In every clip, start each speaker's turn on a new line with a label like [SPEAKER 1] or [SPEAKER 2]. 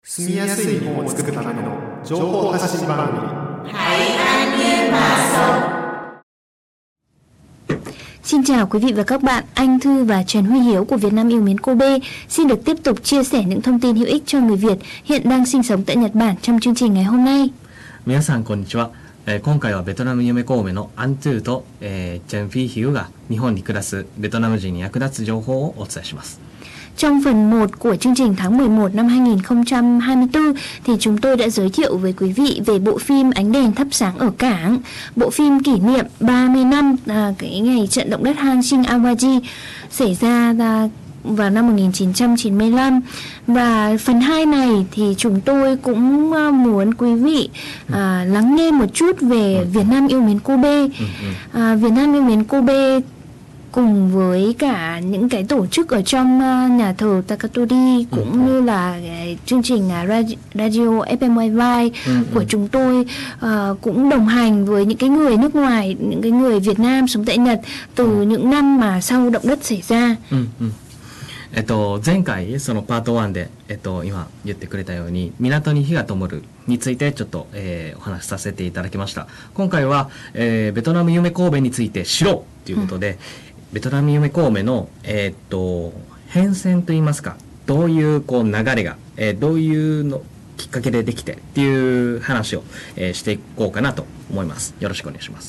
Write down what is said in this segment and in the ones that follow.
[SPEAKER 1] 住みやすい日本を作るための情報発信番組。
[SPEAKER 2] Xin chào quý vị và các bạn, Anh Thư và Trần Huy Hiếu của Việt Nam yêu mến Kobe xin được tiếp tục chia sẻ những thông tin hữu ích cho người Việt hiện đang sinh sống tại Nhật Bản trong chương trình ngày hôm nay.
[SPEAKER 3] 皆さんこんにちは。今回はベトナム夢神戸のアントゥーと、チェンフィーヒューが日本に暮らすベトナム人に役立つ情報をお伝えします。
[SPEAKER 2] Trong phần 1 của chương trình tháng 11 năm 2024 thì chúng tôi đã giới thiệu với quý vị về bộ phim Ánh đèn thắp sáng ở cảng. Bộ phim kỷ niệm 30 năm cái ngày trận động đất Hanshin Awaji xảy ra vào năm 1995. Và phần 2 này thì chúng tôi cũng muốn quý vị lắng nghe một chút về Việt Nam yêu mến Kobe. Việt Nam yêu mến Kobe cùng với cả những cái tổ chức ở trong nhà thờ Takatori cũng như là chương trình Radio FMYY của chúng tôi cũng đồng hành với những cái người nước ngoài, những cái người Việt Nam sống tại Nhật từ những năm mà sau động đất xảy ra.
[SPEAKER 3] 前回そのパート1で、今言ってくれたように港に火が灯るについてちょっと、お話しさせていただきました。今回は、ベトナム夢神戸について知ろうということで、ベトナム夢神戸の、変遷といいますか、どういうこう流れが、どういうのきっかけでできてっていう話を、していこうかなと思います。よろしくお願いします。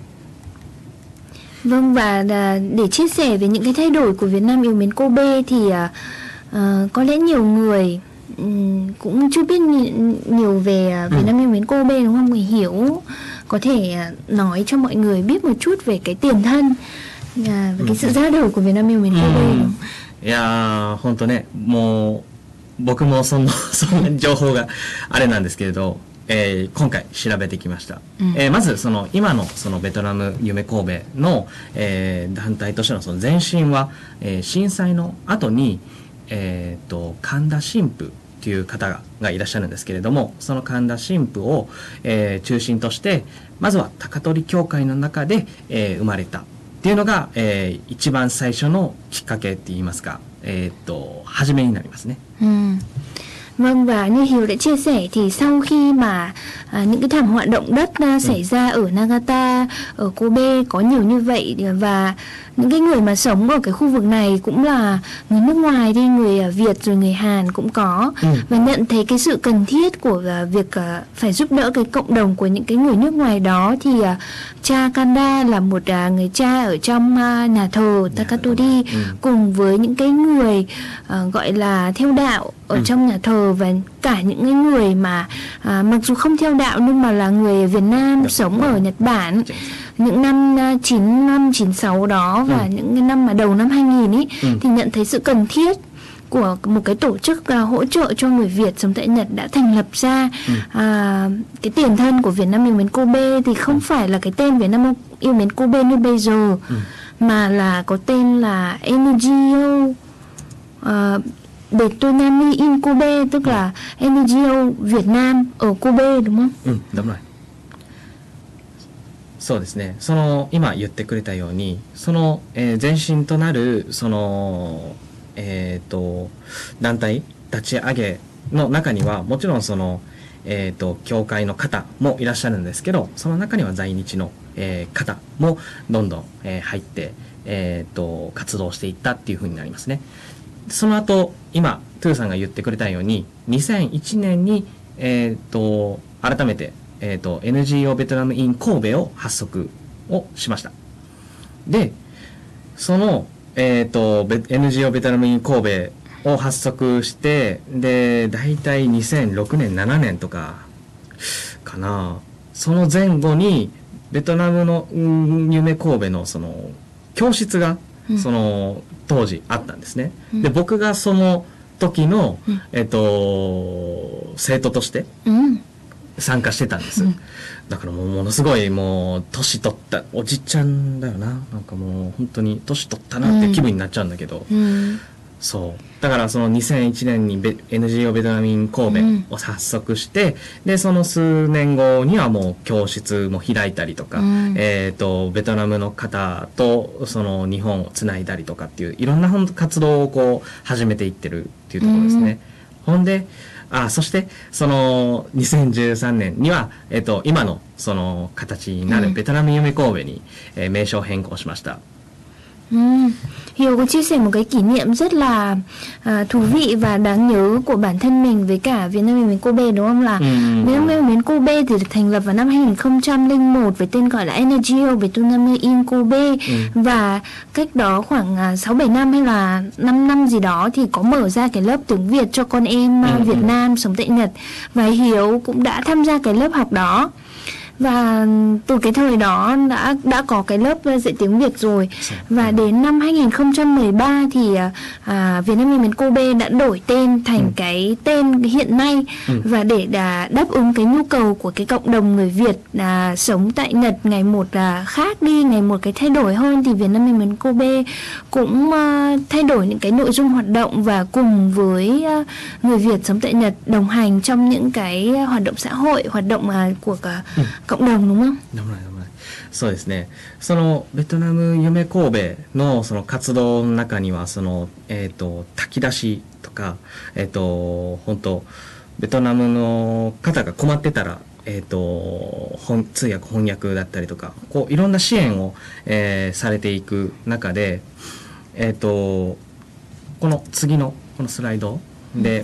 [SPEAKER 2] Vâng, và để chia sẻ về những cái thay đổi của Việt Nam yêu mến Kobe thì có lẽ nhiều người cũng chưa biết nhiều về Việt Nam yêu mến Kobe, đúng không? Người hiểu có thể nói cho mọi người biết một chút về cái tiền thân và cái sự ra đời của Việt Nam yêu mến Kobe, đúng không?
[SPEAKER 3] いやー、ほんとね、もう僕もそんな情報があれなんですけれど、今回調べてきました。まずその今のそのベトナム夢神戸の、団体としてのその前身は、震災の後に、神田神父という方がいらっしゃるんですけれども、その神田神父を、中心としてまずは高取教会の中で、生まれたっていうのが、一番最初のきっかけって言いますか、初めになりますね。
[SPEAKER 2] Vâng, và như Hiếu đã chia sẻ thì sau khi mà những cái thảm họa động đất xảy ra ở Nagata, ở Kobe có nhiều như vậy, và những cái người mà sống ở cái khu vực này cũng là người nước ngoài đi, người Việt rồi người Hàn cũng có, và nhận thấy cái sự cần thiết của việc phải giúp đỡ cái cộng đồng của những cái người nước ngoài đó, thì cha Kanda là một người cha ở trong nhà thờ Takatori cùng với những cái người gọi là theo đạo ở trong nhà thờ, và cả những cái người mà mặc dù không theo đạo nhưng mà là người Việt Nam sống ở Nhật Bản những năm 95, 96 đó, và những cái năm mà đầu năm 2000 ấy, thì nhận thấy sự cần thiết của một cái tổ chức hỗ trợ cho người Việt sống tại Nhật đã thành lập ra. Cái tiền thân của Việt Nam yêu mến Kobe thì không phải là cái tên Việt Nam yêu mến Kobe như bây giờ, mà là có tên là NGO Betonami in Kobe, tức là NGO Việt Nam ở Kobe, đúng không?
[SPEAKER 3] đúng rồi。そうですね。その今言ってくれたように、その、前身となるその団体立ち上げの中にはもちろんその教会の方もいらっしゃるんですけど、その中には在日の、方もどんどん、入って、活動していったっていう風になりますね。その後今トゥーさんが言ってくれたように2001年に改めてNGO ベトナム in 神戸を発足をしました。で、そのNGO ベトナム in 神戸を発足して、でだいたい2006年7年とかかな。その前後にベトナムの夢神戸のその教室がその当時あったんですね。で、僕がその時の生徒として参加してたんです。だからもうものすごいもう年取ったおじちゃんだよな。なんかもう本当に年取ったなって気分になっちゃうんだけど、そうだからその2001年にNGO ベトナム in 神戸を発足して、でその数年後にはもう教室も開いたりとか、ベトナムの方とその日本をつないだりとかっていういろんな活動をこう始めていってるっていうところですね。ほんでそしてその2013年には、今のその形になるベトナム夢神戸に、名称変更しました。
[SPEAKER 2] Hiếu có chia sẻ một cái kỷ niệm rất là thú vị và đáng nhớ của bản thân mình với cả Việt Nam yêu mến Kobe, đúng không? Là Việt Nam yêu mến Kobe thì được thành lập vào năm 2001 với tên gọi là Energio Vietnam in Kobe, và cách đó khoảng 6-7 năm hay là 5 năm gì đó thì có mở ra cái lớp tiếng Việt cho con em Việt Nam sống tại Nhật, và Hiếu cũng đã tham gia cái lớp học đó. Và từ cái thời đó đã có cái lớp dạy tiếng Việt rồi. Và đến năm 2013 thì Việt Nam yêu mến Kobe đã đổi tên thành cái tên hiện nay. Và để đáp ứng cái nhu cầu của cái cộng đồng người Việt sống tại Nhật ngày một khác đi, ngày một cái thay đổi hơn, thì Việt Nam yêu mến Kobe cũng thay đổi những cái nội dung hoạt động và cùng với người Việt sống tại Nhật đồng hành trong những cái hoạt động xã hội, hoạt động của cả cộng đồng, đúng không?
[SPEAKER 3] そうですね。そのベトナム夢神戸のその活動の中にはその炊き出しとか本当ベトナムの方が困ってたら通訳翻訳だったりとかこういろんな支援を、されていく中でこの次のこのスライドで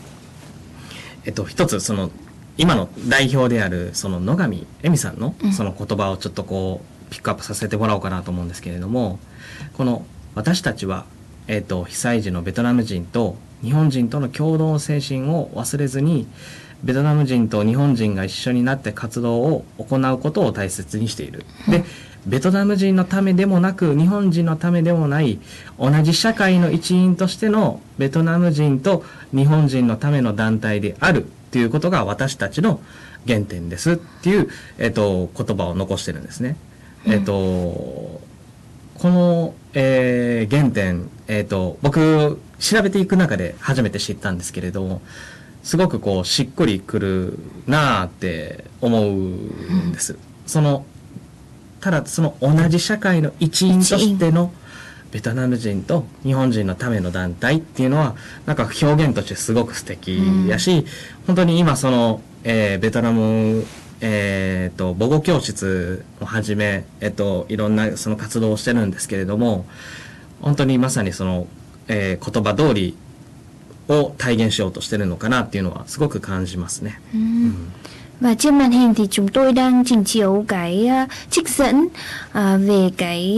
[SPEAKER 3] 一つその今の代表であるその野上恵美さんのその言葉をちょっとこうピックアップさせてもらおうかなと思うんですけれども、この私たちは、被災時のベトナム人と日本人との共同精神を忘れずにベトナム人と日本人が一緒になって活動を行うことを大切にしている。で、ベトナム人のためでもなく日本人のためでもない同じ社会の一員としてのベトナム人と日本人のための団体であるということが私たちの原点ですっていう、言葉を残してるんですね。この、原点、僕調べていく中で初めて知ったんですけれども、すごくこうしっくりくるなあって思うんです。ただその同じ社会の一員としてのベトナム人と日本人のための団体っていうのはなんか表現としてすごく素敵やし、本当に今その、ベトナム母語教室をはじめいろんなその活動をしてるんですけれども、本当にまさにその、言葉通りを体現しようとしてるのかなっていうのはすごく感じますね。
[SPEAKER 2] Và trên màn hình thì chúng tôi đang trình chiếu cái trích dẫn về cái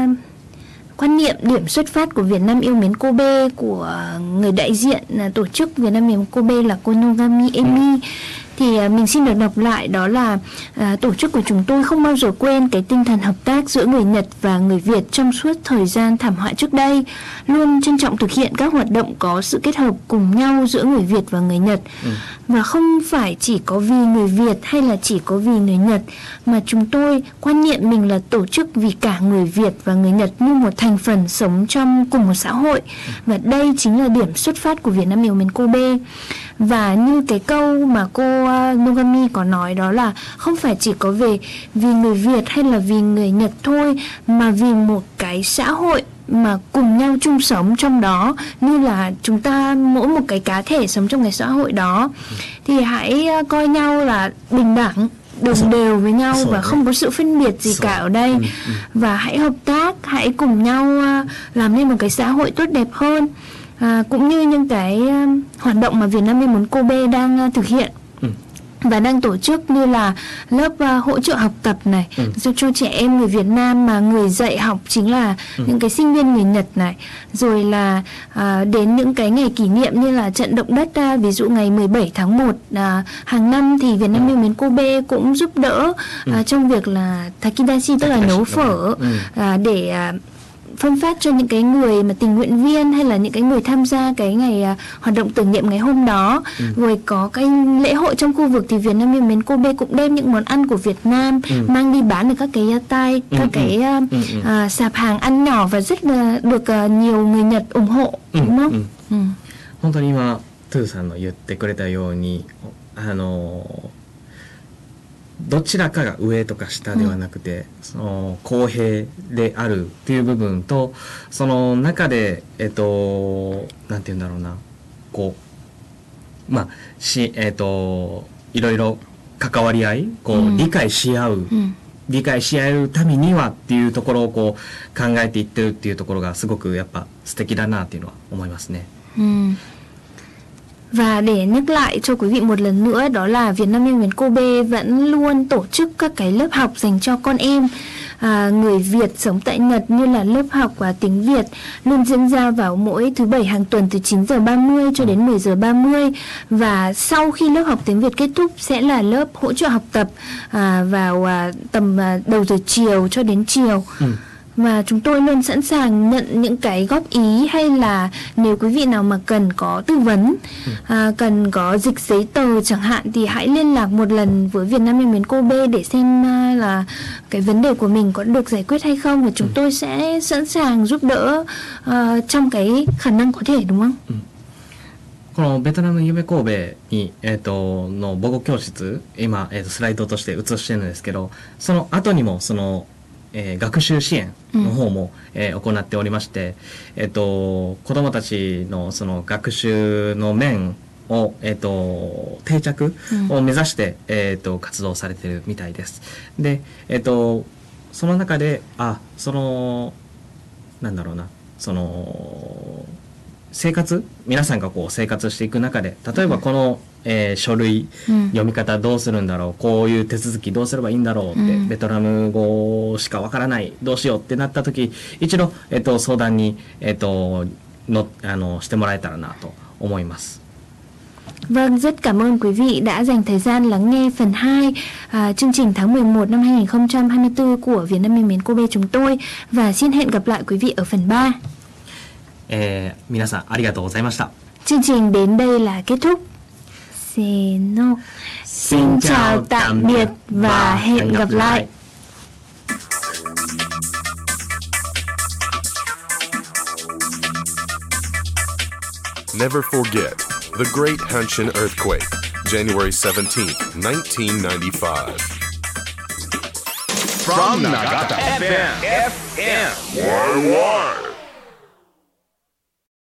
[SPEAKER 2] quan niệm điểm xuất phát của Việt Nam yêu mến Kobe của người đại diện tổ chức Việt Nam yêu mến Kobe là cô Nogami Emi. Thì mình xin được đọc lại, đó là tổ chức của chúng tôi không bao giờ quên cái tinh thần hợp tác giữa người Nhật và người Việt trong suốt thời gian thảm họa trước đây, luôn trân trọng thực hiện các hoạt động có sự kết hợp cùng nhau giữa người Việt và người Nhật. Và không phải chỉ có vì người Việt hay là chỉ có vì người Nhật, mà chúng tôi quan niệm mình là tổ chức vì cả người Việt và người Nhật như một thành phần sống trong cùng một xã hội. Và đây chính là điểm xuất phát của Việt Nam yêu mến Kobe. Và như cái câu mà cô Nogami có nói, đó là không phải chỉ có vì người Việt hay là vì người Nhật thôi, mà vì một cái xã hội mà cùng nhau chung sống trong đó, như là chúng ta mỗi một cái cá thể sống trong cái xã hội đó, thì hãy coi nhau là bình đẳng, đồng đều với nhau và không có sự phân biệt gì cả ở đây. Và hãy hợp tác, hãy cùng nhau làm nên một cái xã hội tốt đẹp hơn. Cũng như những cái hoạt động mà Việt Nam yêu mến Kobe đang thực hiện và đang tổ chức, như là lớp hỗ trợ học tập này, giúp cho trẻ em người Việt Nam mà người dạy học chính là những cái sinh viên người Nhật này, rồi là đến những cái ngày kỷ niệm như là trận động đất, ví dụ ngày 17 tháng 1 hàng năm thì Việt Nam yêu mến Kobe cũng giúp đỡ trong việc là takidashi, tức là nấu phở, để phân phát cho những cái người mà tình nguyện viên hay là những cái người tham gia cái ngày hoạt động tưởng niệm ngày hôm đó. Rồi có cái lễ hội trong khu vực thì Việt Nam yêu mến Kobe cũng đem những món ăn của Việt Nam mang đi bán ở các cái yatai, các cái sạp hàng ăn nhỏ, và rất là được nhiều người Nhật ủng hộ, đúng không?
[SPEAKER 3] 本当に今トゥーさんの言ってくれたようにどちらかが上とか下ではなくて、その公平であるっていう部分と、その中でなんて言うんだろうな、こうまあいろいろ関わり合い理解し合う、理解し合えるためにはっていうところを考えていってるっていうところがすごくやっぱ素敵だなっていうのは思いますね。
[SPEAKER 2] Và để nhắc lại cho quý vị một lần nữa, đó là Việt Nam Yêu Mến Kobe vẫn luôn tổ chức các cái lớp học dành cho con em người Việt sống tại Nhật, như là lớp học tiếng Việt luôn diễn ra vào mỗi thứ Bảy hàng tuần từ 9:30 cho đến 10:30. Và sau khi lớp học tiếng Việt kết thúc sẽ là lớp hỗ trợ học tập vào tầm đầu giờ chiều cho đến chiều. Và chúng tôi luôn sẵn sàng nhận những cái góp ý, hay là nếu quý vị nào mà cần có tư vấn, cần có dịch giấy tờ chẳng hạn, thì hãy liên lạc một lần với Việt Nam Yêu Mến Kobe để xem là cái vấn đề của mình có được giải quyết hay không, và chúng tôi sẽ sẵn sàng giúp đỡ trong cái khả năng có thể, đúng không?
[SPEAKER 3] このベトナム夢神戸に、の母語教室、今、スライドとして映してるんですけど、その後にも学習支援の方も、行っておりまして、子どもたちのその学習の面を、定着を目指して、活動されているみたいです。で、その中でなんだろうな、皆さんが生活していく中で、例えばこの、書類、読み方どうするんだろう、こういう手続きどうすればいいんだろうって、ベトナム語しかわからない、どうしようってなった時、一度、相談に、してもらえたらなと思います。
[SPEAKER 2] Vâng, rất cảm ơn quý vị đã dành thời gian lắng nghe phần 2 chương trình tháng 11 năm 2024 của Việt Nam Yêu Mến Kobe chúng tôi, và xin hẹn gặp lại quý vị ở phần 3.
[SPEAKER 3] 皆さんありがとうございました。
[SPEAKER 2] Chương trình đến đây là kết thúc. Xin chào tạm biệt và hẹn gặp lại.
[SPEAKER 4] Never forget the Great Hanshin Earthquake, January 17th, 1995.
[SPEAKER 5] From Nagata FM.